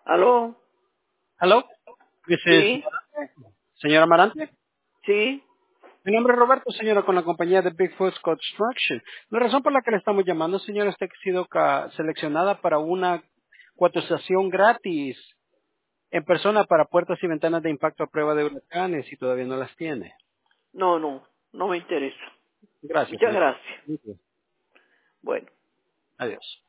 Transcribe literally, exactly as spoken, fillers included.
¿Aló? Hello, this is Sí, señora Marante. sí. Mi nombre es Roberto, señora, con la compañía de Bigfoot Construction. La razón por la que le estamos llamando, señora, es que ha sido ca- seleccionada para una cotización gratis en persona para puertas y ventanas de impacto a prueba de huracanes y todavía no las tiene. No, no, no me interesa. Gracias, Muchas señor. gracias. Bueno. Adiós.